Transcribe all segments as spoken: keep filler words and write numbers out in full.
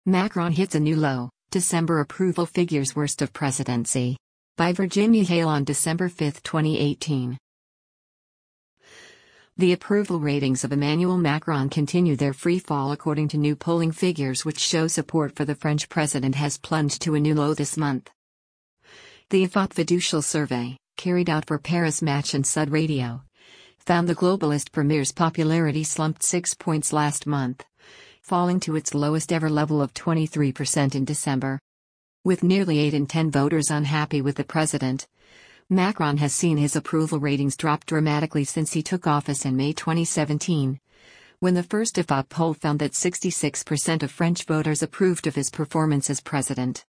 Macron hits a new low, December approval figures worst of presidency. By Virginia Hale on December fifth, twenty eighteen. The approval ratings of Emmanuel Macron continue their free fall according to new polling figures which show support for the French president has plunged to a new low this month. The I F O P Fiducial survey, carried out for Paris Match and Sud Radio, found the globalist premier's popularity slumped six points last month, falling to its lowest ever level of twenty-three percent in December. With nearly eight in ten voters unhappy with the president, Macron has seen his approval ratings drop dramatically since he took office in May twenty seventeen, when the first I F O P poll found that sixty-six percent of French voters approved of his performance as president.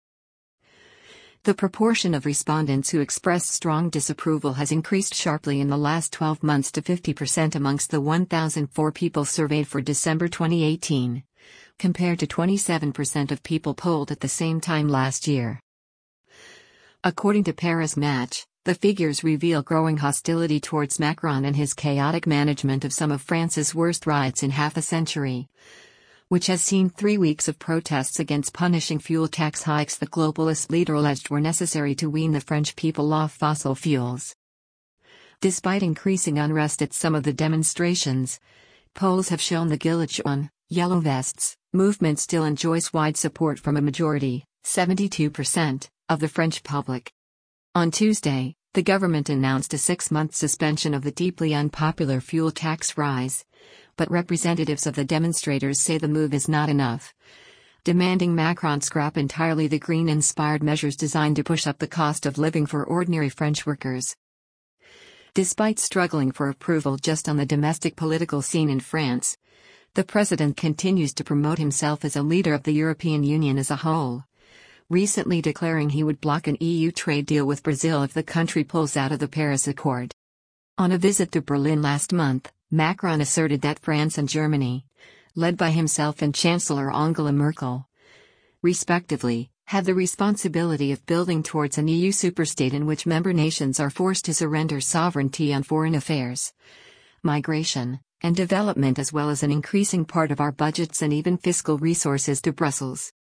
The proportion of respondents who expressed strong disapproval has increased sharply in the last twelve months to fifty percent amongst the one thousand four people surveyed for December twenty eighteen, compared to twenty-seven percent of people polled at the same time last year. According to Paris Match, the figures reveal growing hostility towards Macron and his chaotic management of some of France's worst riots in half a century, which has seen three weeks of protests against punishing fuel tax hikes the globalist leader alleged were necessary to wean the French people off fossil fuels. Despite increasing unrest at some of the demonstrations, polls have shown the Gilets jaunes, Yellow Vests, movement still enjoys wide support from a majority, seventy-two percent, of the French public. On Tuesday, the government announced a six-month suspension of the deeply unpopular fuel tax rise, but representatives of the demonstrators say the move is not enough, demanding Macron scrap entirely the green-inspired measures designed to push up the cost of living for ordinary French workers. Despite struggling for approval just on the domestic political scene in France, the president continues to promote himself as a leader of the European Union as a whole, recently declaring he would block an E U trade deal with Brazil if the country pulls out of the Paris Accord. On a visit to Berlin last month, Macron asserted that France and Germany, led by himself and Chancellor Angela Merkel, respectively, have the responsibility of building towards an E U superstate in which member nations are forced to surrender sovereignty on foreign affairs, migration, and development as well as an increasing part of our budgets and even fiscal resources to Brussels.